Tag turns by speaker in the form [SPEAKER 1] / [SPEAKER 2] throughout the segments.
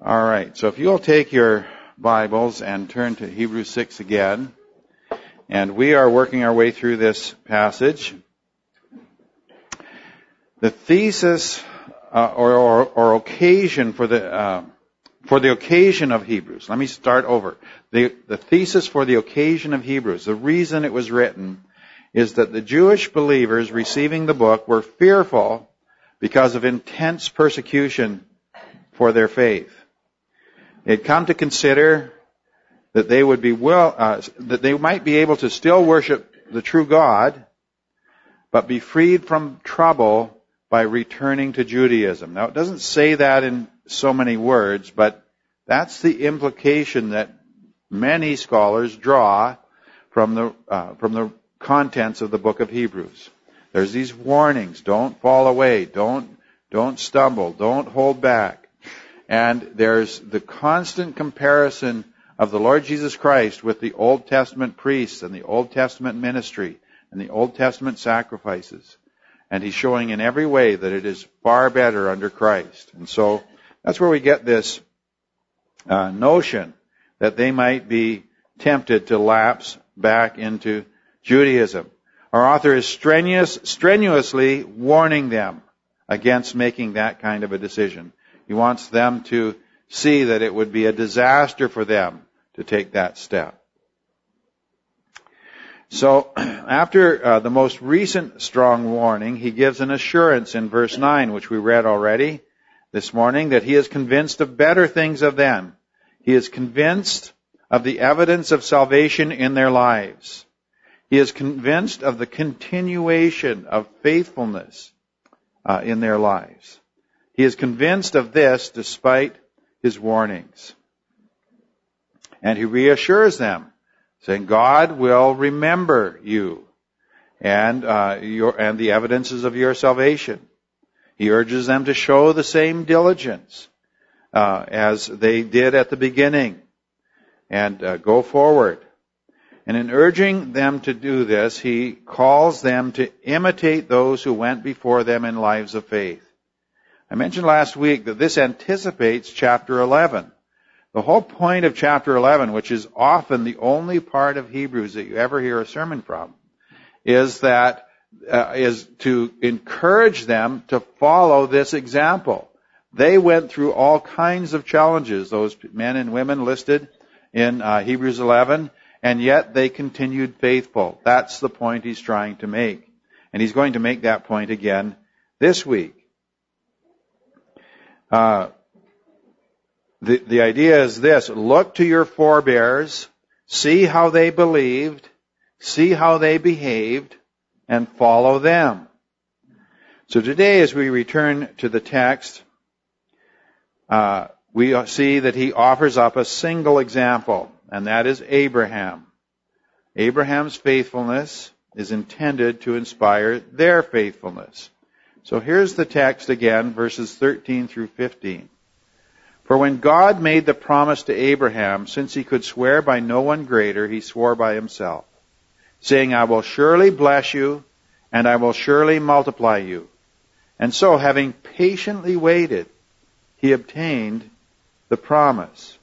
[SPEAKER 1] All right, so if you'll take your Bibles and turn to Hebrews 6 again, and we are working our way through this passage. The thesis or occasion for the occasion of Hebrews. Let me start over. The thesis for the occasion of Hebrews, the reason it was written, is that the Jewish believers receiving the book were fearful because of intense persecution for their faith. They'd come to consider that they would be that they might be able to still worship the true God, but be freed from trouble by returning to Judaism. Now, it doesn't say that in so many words, but that's the implication that many scholars draw from the contents of the book of Hebrews. There's these warnings: don't fall away, don't stumble, don't hold back. And there's the constant comparison of the Lord Jesus Christ with the Old Testament priests and the Old Testament ministry and the Old Testament sacrifices. And he's showing in every way that it is far better under Christ. And so that's where we get this notion that they might be tempted to lapse back into Judaism. Our author is strenuously warning them against making that kind of a decision. He wants them to see that it would be a disaster for them to take that step. So, after the most recent strong warning, he gives an assurance in verse 9, which we read already this morning, that he is convinced of better things of them. He is convinced of the evidence of salvation in their lives. He is convinced of the continuation of faithfulness in their lives. He is convinced of this despite his warnings. And he reassures them, saying, God will remember you and the evidences of your salvation. He urges them to show the same diligence as they did at the beginning and go forward. And in urging them to do this, he calls them to imitate those who went before them in lives of faith. I mentioned last week that this anticipates chapter 11. The whole point of chapter 11, which is often the only part of Hebrews that you ever hear a sermon from, is to encourage them to follow this example. They went through all kinds of challenges, those men and women listed in Hebrews 11, and yet they continued faithful. That's the point he's trying to make. And he's going to make that point again this week. The idea is this: look to your forebears, see how they believed, see how they behaved, and follow them. So today, as we return to the text, we see that he offers up a single example, and that is Abraham. Abraham's faithfulness is intended to inspire their faithfulness. So here's the text again, verses 13 through 15. For when God made the promise to Abraham, since he could swear by no one greater, he swore by himself, saying, I will surely bless you, and I will surely multiply you. And so, having patiently waited, he obtained the promise.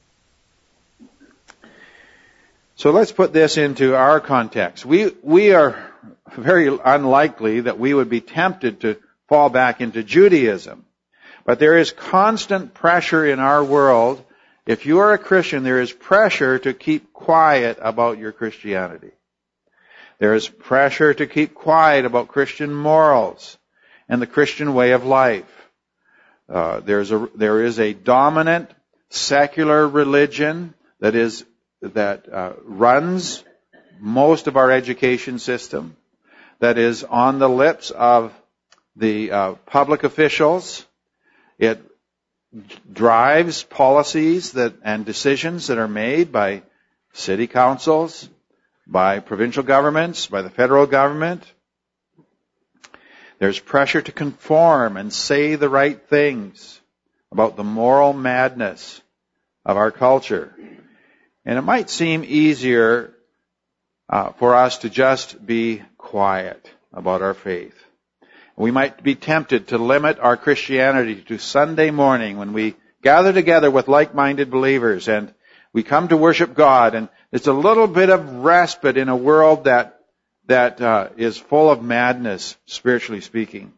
[SPEAKER 1] So let's put this into our context. We are very unlikely that we would be tempted to fall back into Judaism. But there is constant pressure in our world. If you are a Christian, there is pressure to keep quiet about your Christianity. There is pressure to keep quiet about Christian morals and the Christian way of life. There is a dominant secular religion that runs most of our education system, that is on the lips of the public officials. It drives policies and decisions that are made by city councils, by provincial governments, by the federal government. There's pressure to conform and say the right things about the moral madness of our culture. And it might seem easier for us to just be quiet about our faith. We might be tempted to limit our Christianity to Sunday morning when we gather together with like-minded believers, and we come to worship God, and it's a little bit of respite in a world that is full of madness, spiritually speaking.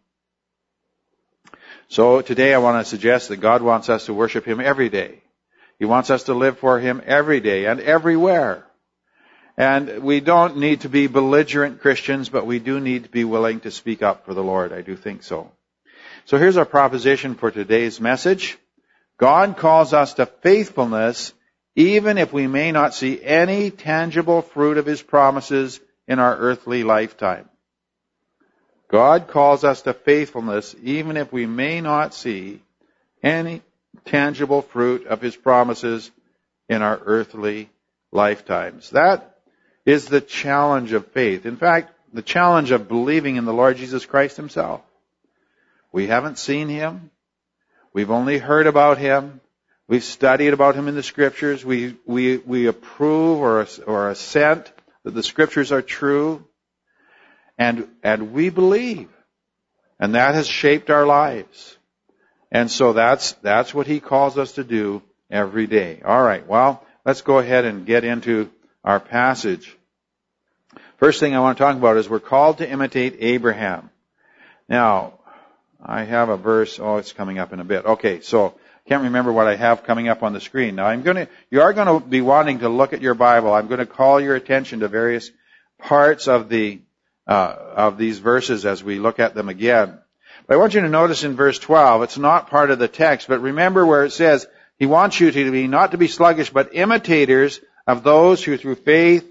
[SPEAKER 1] So today I want to suggest that God wants us to worship Him every day. He wants us to live for Him every day and everywhere. And we don't need to be belligerent Christians, but we do need to be willing to speak up for the Lord. I do think so. So here's our proposition for today's message. God calls us to faithfulness even if we may not see any tangible fruit of His promises in our earthly lifetime. God calls us to faithfulness even if we may not see any tangible fruit of His promises in our earthly lifetimes. That is the challenge of faith. In fact, the challenge of believing in the Lord Jesus Christ Himself. We haven't seen Him. We've only heard about Him. We've studied about Him in the Scriptures. We approve or assent that the Scriptures are true. And we believe. And that has shaped our lives. And so that's what He calls us to do every day. All right, well, let's go ahead and get into our passage. First thing I want to talk about is we're called to imitate Abraham. Now, I have a verse. Oh, it's coming up in a bit. Okay, so I can't remember what I have coming up on the screen. Now, you are going to be wanting to look at your Bible. I'm going to call your attention to various parts of these verses as we look at them again. But I want you to notice in verse 12, it's not part of the text, but remember where it says, He wants you to be, not to be sluggish, but imitators of those who through faith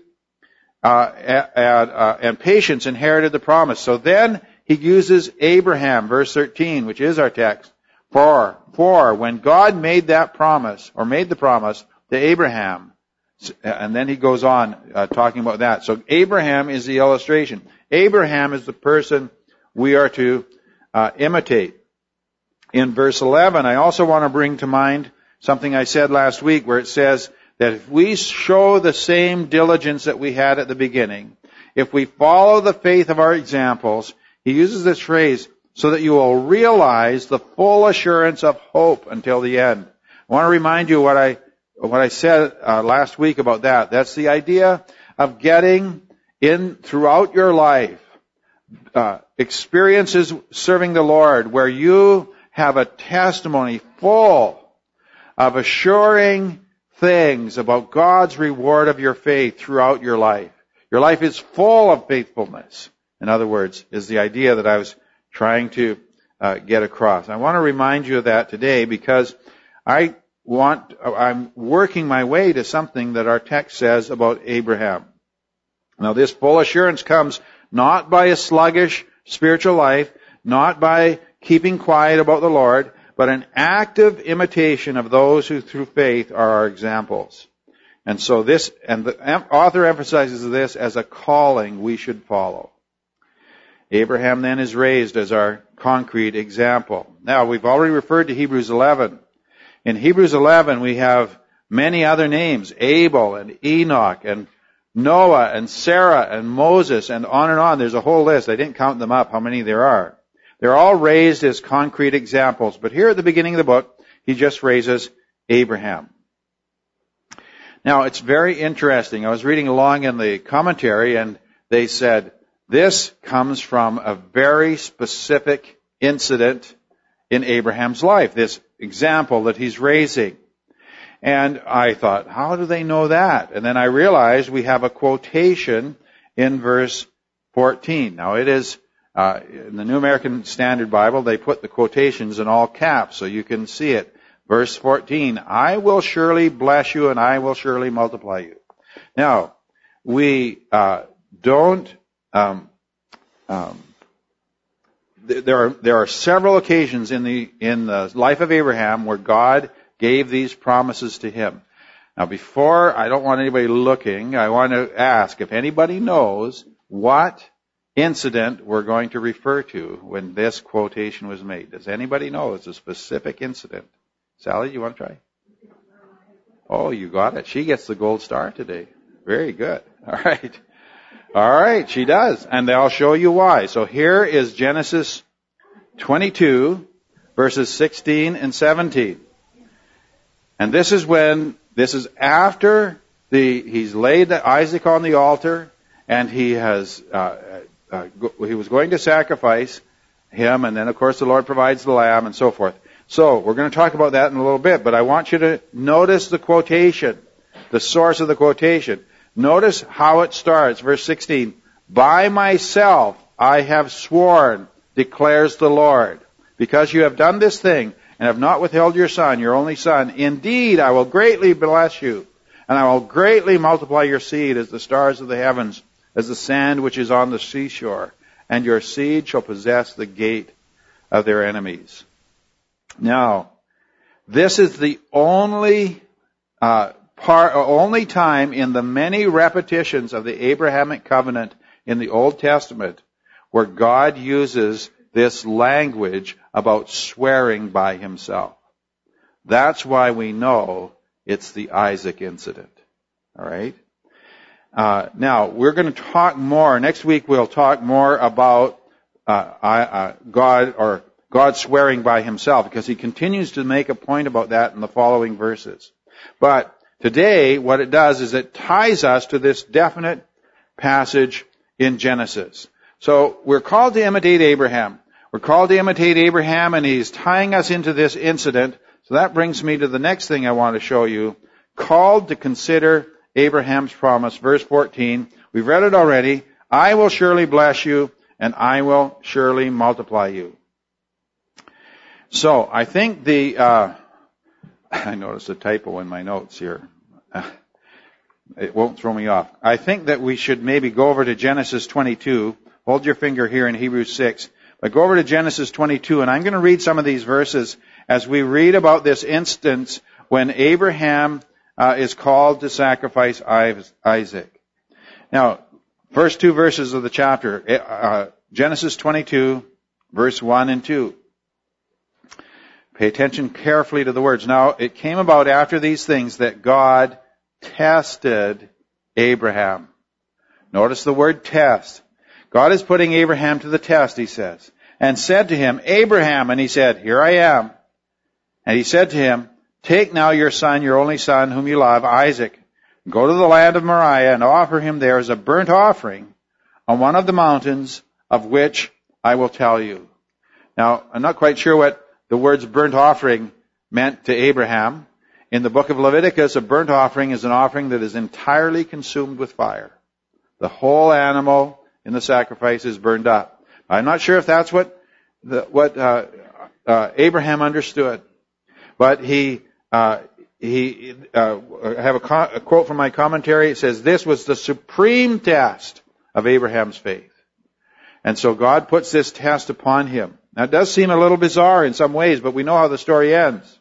[SPEAKER 1] and patience inherited the promise. So then He uses Abraham, verse 13, which is our text, for when God made that promise, or made the promise to Abraham, and then He goes on talking about that. So Abraham is the illustration. Abraham is the person we are to imitate. In verse 11, I also want to bring to mind something I said last week where it says that if we show the same diligence that we had at the beginning, if we follow the faith of our examples, he uses this phrase, so that you will realize the full assurance of hope until the end. I want to remind you what I said last week about that. That's the idea of getting in throughout your life experiences serving the Lord where you have a testimony full of assuring things about God's reward of your faith throughout your life. Your life is full of faithfulness. In other words, is the idea that I was trying to get across. I want to remind you of that today because I'm working my way to something that our text says about Abraham. Now, this full assurance comes not by a sluggish spiritual life, not by keeping quiet about the Lord, but an active imitation of those who through faith are our examples. And so the author emphasizes this as a calling we should follow. Abraham then is raised as our concrete example. Now, we've already referred to Hebrews 11. In Hebrews 11, we have many other names, Abel and Enoch and Noah and Sarah and Moses and on. There's a whole list. I didn't count them up, how many there are. They're all raised as concrete examples. But here at the beginning of the book, he just raises Abraham. Now, it's very interesting. I was reading along in the commentary, and they said, this comes from a very specific incident in Abraham's life, this example that he's raising. And I thought, how do they know that? And then I realized we have a quotation in verse 14. Now, it is, in the New American Standard Bible, they put the quotations in all caps so you can see it. Verse 14, I will surely bless you and I will surely multiply you. Now, we don't... There are several occasions in the life of Abraham where God gave these promises to him. Now, I don't want anybody looking, I want to ask if anybody knows what incident we're going to refer to when this quotation was made. Does anybody know? It's a specific incident. Sally, you want to try? Oh, you got it. She gets the gold star today. Very good. All right. All right, she does. And I'll show you why. So here is Genesis 22, verses 16 and 17. And this is after he's laid Isaac on the altar, and he was going to sacrifice him, and then of course the Lord provides the lamb and so forth. So we're going to talk about that in a little bit, but I want you to notice the quotation, the source of the quotation. Notice how it starts, verse 16. By myself I have sworn, declares the Lord, because you have done this thing and have not withheld your son, your only son. Indeed, I will greatly bless you, and I will greatly multiply your seed as the stars of the heavens, as the sand which is on the seashore, and your seed shall possess the gate of their enemies. Now, this is the only time in the many repetitions of the Abrahamic covenant in the Old Testament where God uses this language about swearing by himself. That's why we know it's the Isaac incident. All right? Now, we're going to talk more. Next week we'll talk more about God swearing by himself, because he continues to make a point about that in the following verses. But today, what it does is it ties us to this definite passage in Genesis. So we're called to imitate Abraham. We're called to imitate Abraham, and he's tying us into this incident. So that brings me to the next thing I want to show you. Called to consider Abraham's promise, verse 14. We've read it already. I will surely bless you, and I will surely multiply you. So I think I noticed a typo in my notes here. It won't throw me off. I think that we should maybe go over to Genesis 22. Hold your finger here in Hebrews 6. But go over to Genesis 22, and I'm going to read some of these verses as we read about this instance when Abraham is called to sacrifice Isaac. Now, first two verses of the chapter, Genesis 22, verse 1 and 2. Pay attention carefully to the words. Now, it came about after these things that God tested Abraham. Notice the word test. God is putting Abraham to the test, he says, and said to him, Abraham, and he said, here I am. And he said to him, take now your son, your only son, whom you love, Isaac, go to the land of Moriah and offer him there as a burnt offering on one of the mountains of which I will tell you. Now, I'm not quite sure what the words burnt offering meant to Abraham. In the book of Leviticus, a burnt offering is an offering that is entirely consumed with fire. The whole animal in the sacrifice is burned up. I'm not sure if that's what Abraham understood, but I have a quote from my commentary. It says, this was the supreme test of Abraham's faith. And so God puts this test upon him. Now, it does seem a little bizarre in some ways, but we know how the story ends.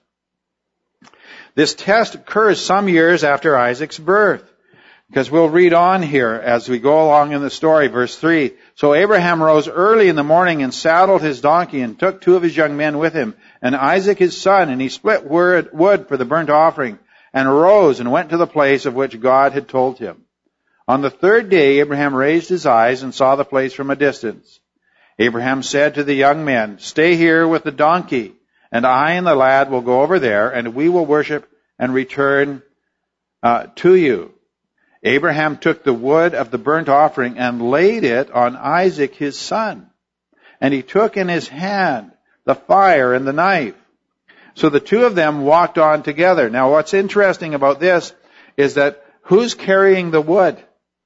[SPEAKER 1] This test occurs some years after Isaac's birth, because we'll read on here as we go along in the story, verse 3. So Abraham rose early in the morning and saddled his donkey and took two of his young men with him, and Isaac his son, and he split wood for the burnt offering, and arose and went to the place of which God had told him. On the third day, Abraham raised his eyes and saw the place from a distance. Abraham said to the young men, stay here with the donkey, and I and the lad will go over there, and we will worship and return to you. Abraham took the wood of the burnt offering and laid it on Isaac his son. And he took in his hand the fire and the knife. So the two of them walked on together. Now what's interesting about this is that who's carrying the wood?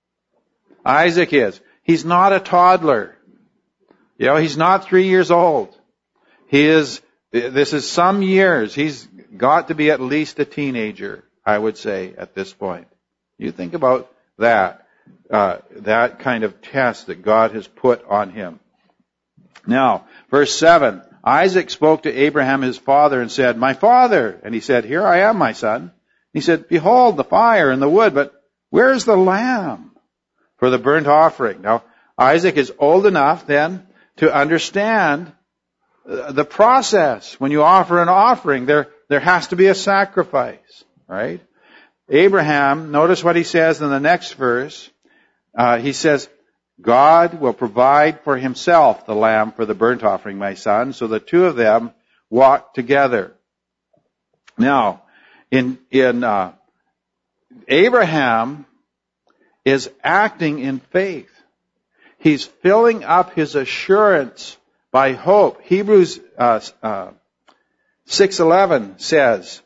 [SPEAKER 1] Isaac is. He's not a toddler. You know, he's not 3 years old. This is some years. He's got to be at least a teenager, I would say, at this point. You think about that kind of test that God has put on him. Now, verse 7, Isaac spoke to Abraham his father and said, my father. And he said, here I am, my son. He said, behold the fire and the wood, but where is the lamb for the burnt offering? Now, Isaac is old enough then to understand the process. When you offer an offering, there has to be a sacrifice, right? Abraham, notice what he says in the next verse. He says, God will provide for himself the lamb for the burnt offering, my son. So the two of them walked together. Now, Abraham is acting in faith. He's filling up his assurance by hope. Hebrews 6:11 says,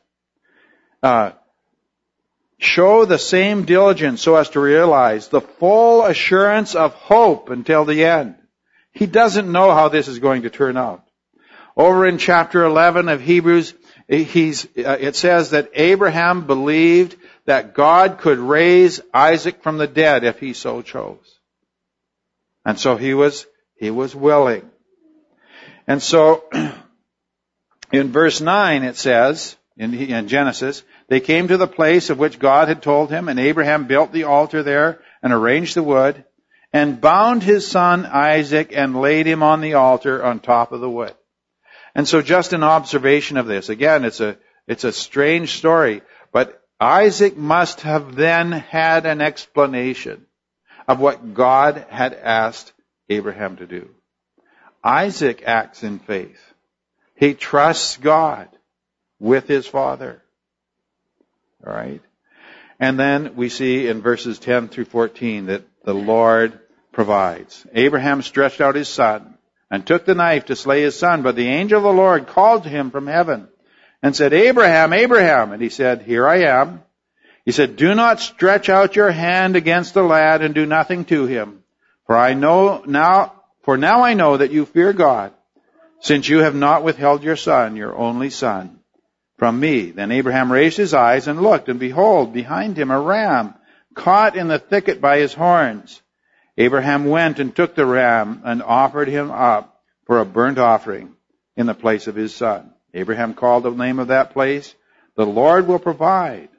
[SPEAKER 1] show the same diligence so as to realize the full assurance of hope until the end. He doesn't know how this is going to turn out. Over in chapter 11 of Hebrews, it says that Abraham believed that God could raise Isaac from the dead if he so chose. And so he was willing. And so in verse 9 it says, in Genesis, they came to the place of which God had told him, and Abraham built the altar there and arranged the wood and bound his son Isaac and laid him on the altar on top of the wood. And so just an observation of this. Again, it's a strange story, but Isaac must have then had an explanation of what God had asked Abraham to do. Isaac acts in faith. He trusts God with his father. All right? And then we see in verses 10 through 14 that the Lord provides. Abraham stretched out his son and took the knife to slay his son, but the angel of the Lord called to him from heaven and said, Abraham, Abraham. And he said, here I am. He said, do not stretch out your hand against the lad and do nothing to him. For now I know that you fear God, since you have not withheld your son, your only son, from me. Then Abraham raised his eyes and looked, and behold, behind him a ram, caught in the thicket by his horns. Abraham went and took the ram and offered him up for a burnt offering in the place of his son. Abraham called the name of that place, the Lord will provide.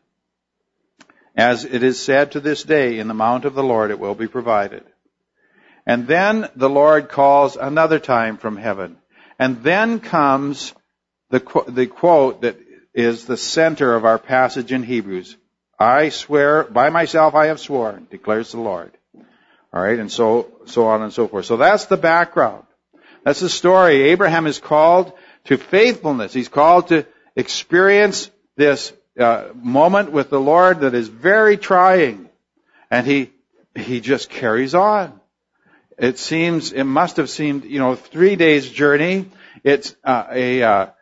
[SPEAKER 1] As it is said to this day, in the mount of the Lord it will be provided. And then the Lord calls another time from heaven. And then comes the quote that is the center of our passage in Hebrews. I swear, by myself I have sworn, declares the Lord. All right, and so on and so forth. So that's the background. That's the story. Abraham is called to faithfulness. He's called to experience this moment with the Lord that is very trying. And he just carries on. It must have seemed, 3 days journey. It's an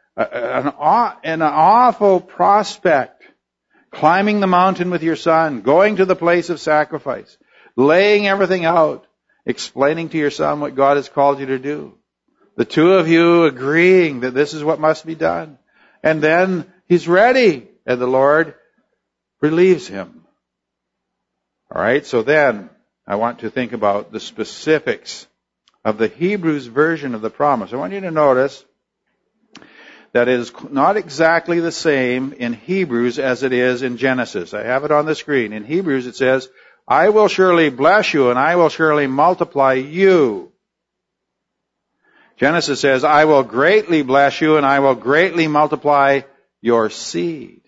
[SPEAKER 1] awful prospect. Climbing the mountain with your son, going to the place of sacrifice, laying everything out, explaining to your son what God has called you to do. The two of you agreeing that this is what must be done. And then he's ready, and the Lord relieves him. All right, so then I want to think about the specifics of the Hebrews version of the promise. I want you to notice that it is not exactly the same in Hebrews as it is in Genesis. I have it on the screen. In Hebrews it says, I will surely bless you and I will surely multiply you. Genesis says, I will greatly bless you and I will greatly multiply your seed.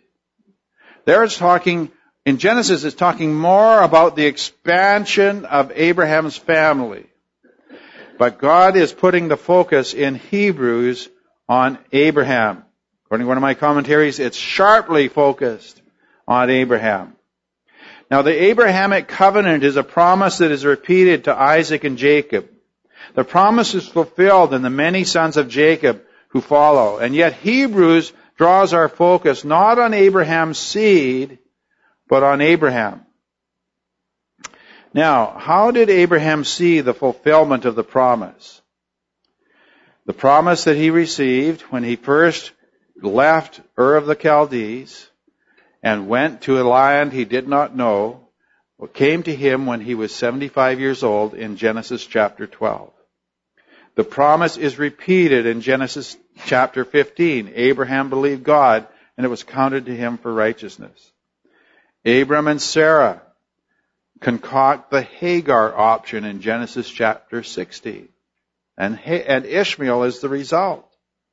[SPEAKER 1] In Genesis it's talking more about the expansion of Abraham's family. But God is putting the focus in Hebrews on Abraham. According to one of my commentaries, it's sharply focused on Abraham. Now, the Abrahamic covenant is a promise that is repeated to Isaac and Jacob. The promise is fulfilled in the many sons of Jacob who follow. And yet Hebrews draws our focus not on Abraham's seed, but on Abraham. Now, how did Abraham see the fulfillment of the promise? The promise that he received when he first left Ur of the Chaldees and went to a land he did not know, came to him when he was 75 years old in Genesis chapter 12. The promise is repeated in Genesis chapter 15. Abraham believed God, and it was counted to him for righteousness. Abram and Sarah concoct the Hagar option in Genesis chapter 16. And Ishmael is the result.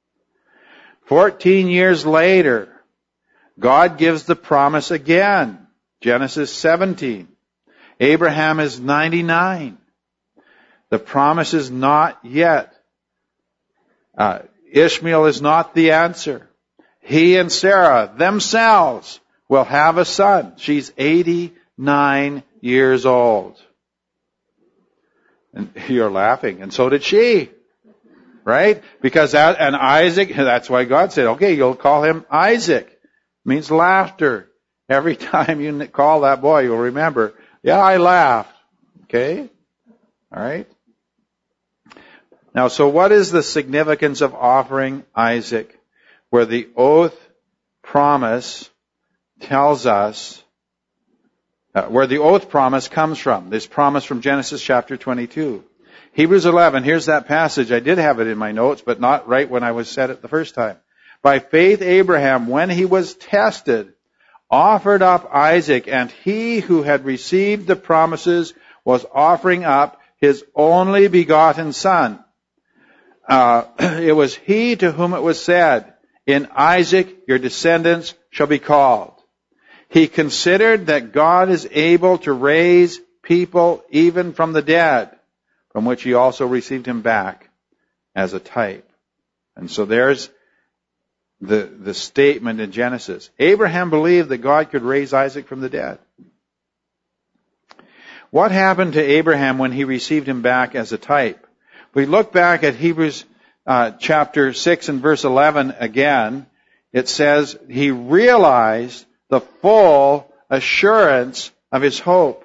[SPEAKER 1] 14 years later, God gives the promise again. Genesis 17. Abraham is 99. The promise is not yet. Ishmael is not the answer. he and Sarah themselves will have a son. She's 89 years old. And you're laughing, and so did she. Right? Because and Isaac, that's why God said, okay, you'll call him Isaac. It means laughter. Every time you call that boy, you'll remember, yeah, I laughed. Okay? All right? Now, so what is the significance of offering Isaac? Where the oath promise tells us, where the oath promise comes from. This promise from Genesis chapter 22. Hebrews 11, here's that passage. I did have it in my notes, but not right when I was said it the first time. By faith Abraham, when he was tested, offered up Isaac, and he who had received the promises was offering up his only begotten son. It was he to whom it was said, in Isaac your descendants shall be called. He considered that God is able to raise people even from the dead, from which he also received him back as a type. And so there's the statement in Genesis. Abraham believed that God could raise Isaac from the dead. What happened to Abraham when he received him back as a type? We look back at Hebrews chapter 6 and verse 11 again. It says he realized the full assurance of his hope.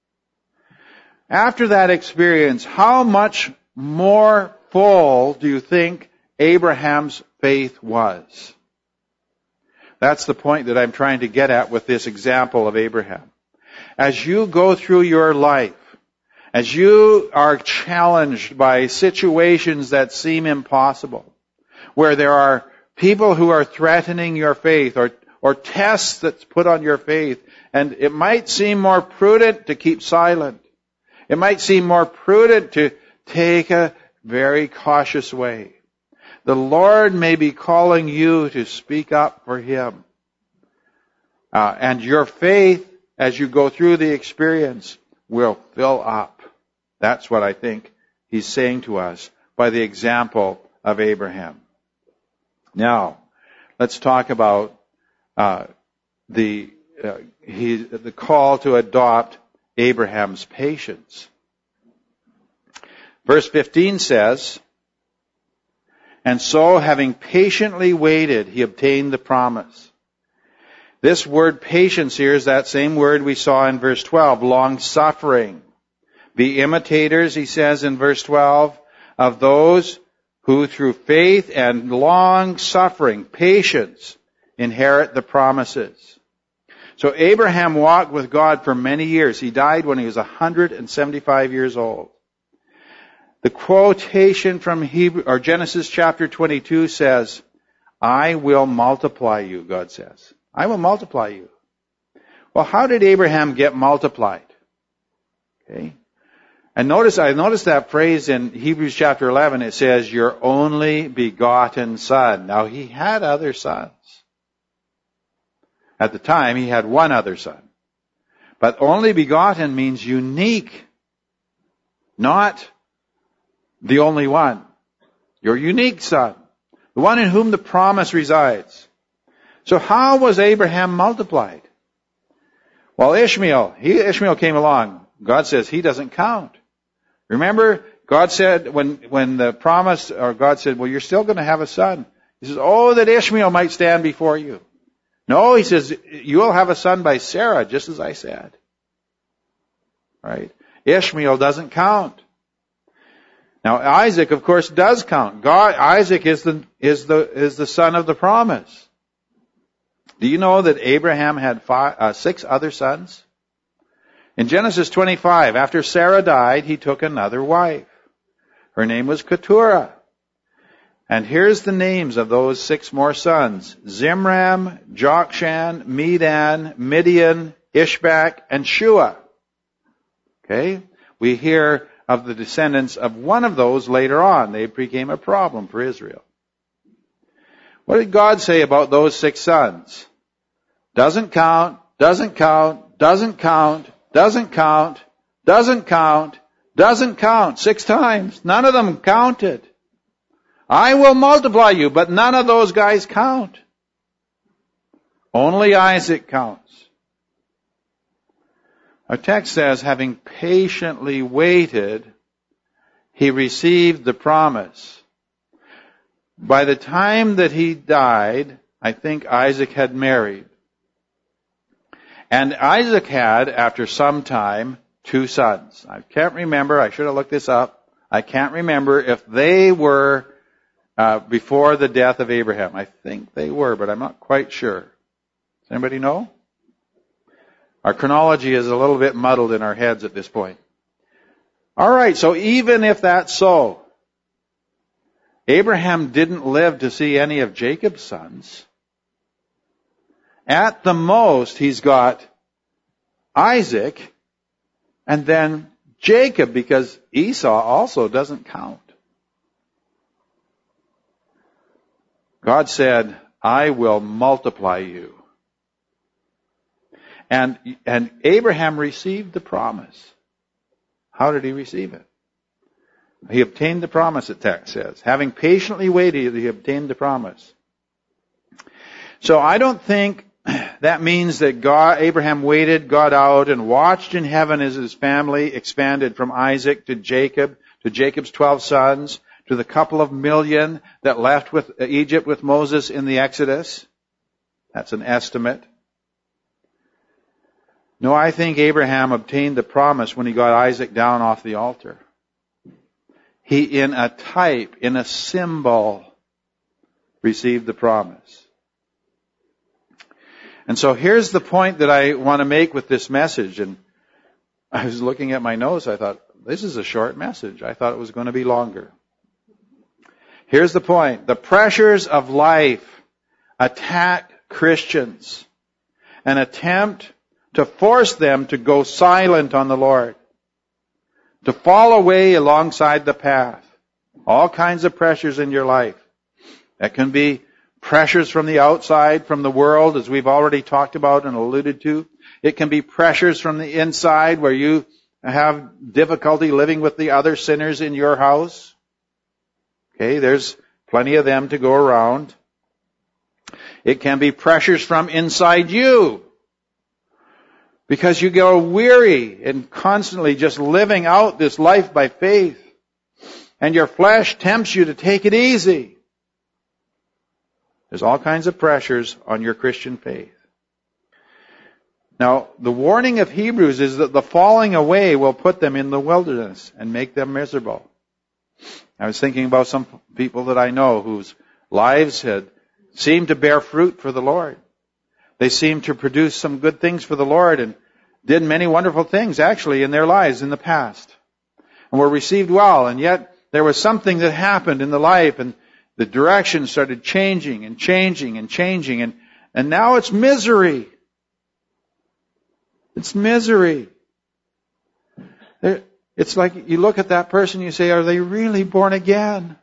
[SPEAKER 1] After that experience, how much more full do you think Abraham's faith was? That's the point that I'm trying to get at with this example of Abraham. As you go through your life, as you are challenged by situations that seem impossible, where there are people who are threatening your faith or tests that's put on your faith, and it might seem more prudent to keep silent. It might seem more prudent to take a very cautious way. The Lord may be calling you to speak up for Him. And your faith, as you go through the experience, will fill up. That's what I think He's saying to us by the example of Abraham. Now, let's talk about the call to adopt Abraham's patience. Verse 15 says, and so, having patiently waited, he obtained the promise. This word patience here is that same word we saw in verse 12, long-suffering. Be imitators, he says in verse 12, of those who through faith and long-suffering, patience, inherit the promises. So Abraham walked with God for many years. He died when he was 175 years old. The quotation from Genesis chapter 22 says, I will multiply you, God says. I will multiply you. Well, how did Abraham get multiplied? Okay. And I noticed that phrase in Hebrews chapter 11. It says, your only begotten son. Now, he had other sons. At the time, he had one other son. But only begotten means unique, not the only one. Your unique son. The one in whom the promise resides. So how was Abraham multiplied? Well, Ishmael came along. God says he doesn't count. Remember, God said, when the promise, or God said, well, you're still going to have a son. He says, oh, that Ishmael might stand before you. No, he says, you will have a son by Sarah, just as I said. Right? Ishmael doesn't count. Now, Isaac, of course, does count. Isaac is the son of the promise. Do you know that Abraham had 6 other sons? In Genesis 25, after Sarah died, he took another wife. Her name was Keturah. And here's the names of those 6 more sons. Zimram, Jokshan, Medan, Midian, Ishbak, and Shua. Okay? We hear of the descendants of one of those later on. They became a problem for Israel. What did God say about those 6 sons? Doesn't count, doesn't count, doesn't count, doesn't count, doesn't count, doesn't count. 6 times. None of them counted. I will multiply you, but none of those guys count. Only Isaac counts. Our text says, having patiently waited, he received the promise. By the time that he died, I think Isaac had married. And Isaac had, after some time, 2 sons. I can't remember, I should have looked this up. I can't remember if they were before the death of Abraham. I think they were, but I'm not quite sure. Does anybody know? Our chronology is a little bit muddled in our heads at this point. All right, so even if that's so, Abraham didn't live to see any of Jacob's sons. At the most, he's got Isaac and then Jacob, because Esau also doesn't count. God said, I will multiply you. And Abraham received the promise. How did he receive it? He obtained the promise, the text says. Having patiently waited, he obtained the promise. So I don't think that means that Abraham waited, got out, and watched in heaven as his family expanded from Isaac to Jacob, to Jacob's 12 sons, to the couple of million that left with Egypt with Moses in the Exodus. That's an estimate. No, I think Abraham obtained the promise when he got Isaac down off the altar. He, in a type, in a symbol, received the promise. And so here's the point that I want to make with this message. And I was looking at my notes, I thought, this is a short message. I thought it was going to be longer. Here's the point. The pressures of life attack Christians and attempt to force them to go silent on the Lord, to fall away alongside the path. All kinds of pressures in your life. That can be pressures from the outside, from the world, as we've already talked about and alluded to. It can be pressures from the inside, where you have difficulty living with the other sinners in your house. Okay, there's plenty of them to go around. It can be pressures from inside you, because you go weary and constantly just living out this life by faith. And your flesh tempts you to take it easy. There's all kinds of pressures on your Christian faith. Now, the warning of Hebrews is that the falling away will put them in the wilderness and make them miserable. I was thinking about some people that I know whose lives had seemed to bear fruit for the Lord. They seemed to produce some good things for the Lord and did many wonderful things actually in their lives in the past and were received well. And yet there was something that happened in the life, and the direction started changing and changing and changing, and now it's misery. It's misery. It's like you look at that person, you say, are they really born again?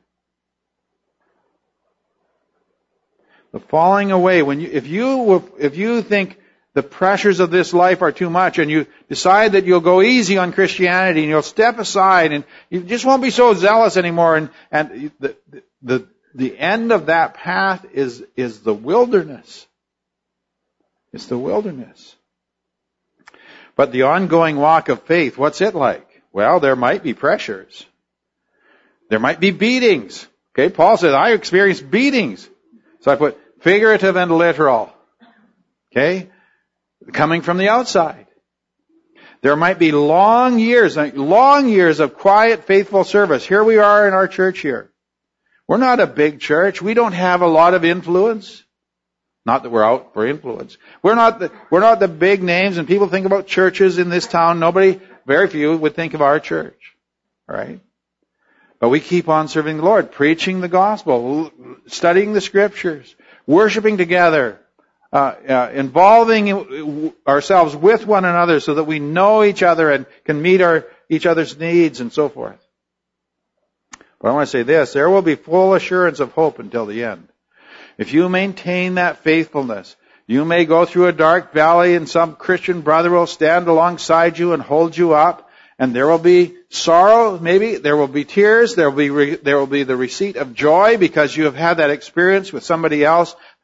[SPEAKER 1] The falling away, if you think the pressures of this life are too much, and you decide that you'll go easy on Christianity and you'll step aside and you just won't be so zealous anymore, and the end of that path is the wilderness. It's the wilderness. But the ongoing walk of faith, what's it like? Well, there might be pressures. There might be beatings. Okay, Paul says, I experienced beatings. So I put figurative and literal. Okay? Coming from the outside. There might be long years of quiet, faithful service. Here we are in our church here. We're not a big church. We don't have a lot of influence. Not that we're out for influence. We're not the big names, and people think about churches in this town. Very few would think of our church. All right? But we keep on serving the Lord, preaching the gospel, studying the scriptures, worshiping together, involving ourselves with one another so that we know each other and can meet each other's needs and so forth. But I want to say this, there will be full assurance of hope until the end. If you maintain that faithfulness, you may go through a dark valley and some Christian brother will stand alongside you and hold you up, and there will be sorrow, maybe, there will be tears, there will be the receipt of joy because you have had that experience with somebody else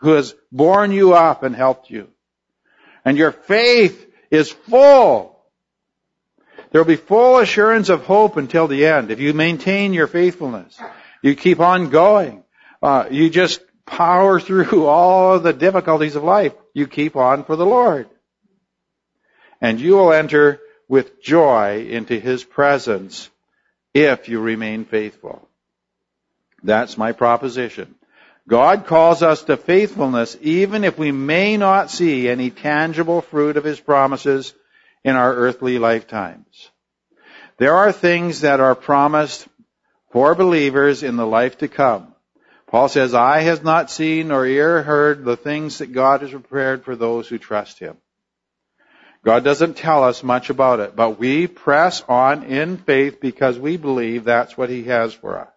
[SPEAKER 1] who has borne you up and helped you. And your faith is full. There will be full assurance of hope until the end. If you maintain your faithfulness, you keep on going. You just power through all the difficulties of life. You keep on for the Lord. And you will enter with joy into His presence if you remain faithful. That's my proposition. God calls us to faithfulness even if we may not see any tangible fruit of His promises in our earthly lifetimes. There are things that are promised for believers in the life to come. Paul says, "Eye has not seen nor ear heard the things that God has prepared for those who trust Him." God doesn't tell us much about it, but we press on in faith because we believe that's what He has for us.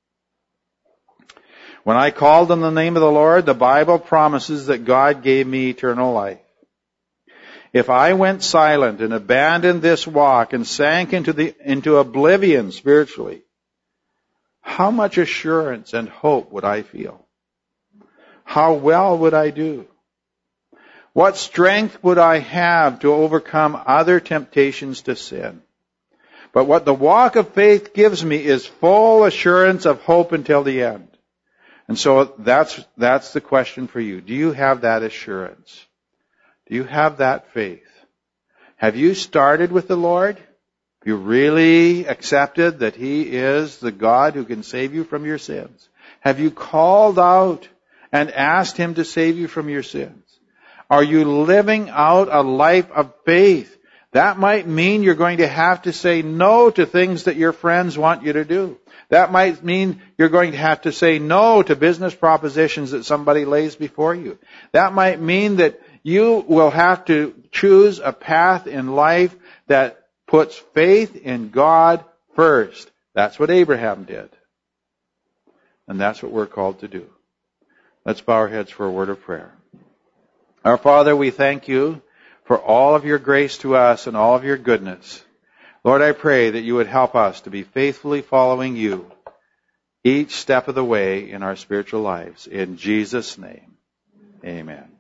[SPEAKER 1] When I called on the name of the Lord, the Bible promises that God gave me eternal life. If I went silent and abandoned this walk and sank into oblivion spiritually, how much assurance and hope would I feel? How well would I do? What strength would I have to overcome other temptations to sin? But what the walk of faith gives me is full assurance of hope until the end. And so that's the question for you. Do you have that assurance? Do you have that faith? Have you started with the Lord? Have you really accepted that He is the God who can save you from your sins? Have you called out and asked Him to save you from your sins? Are you living out a life of faith? That might mean you're going to have to say no to things that your friends want you to do. That might mean you're going to have to say no to business propositions that somebody lays before you. That might mean that you will have to choose a path in life that puts faith in God first. That's what Abraham did. And that's what we're called to do. Let's bow our heads for a word of prayer. Our Father, we thank You for all of Your grace to us and all of Your goodness. Lord, I pray that You would help us to be faithfully following You each step of the way in our spiritual lives. In Jesus' name, amen.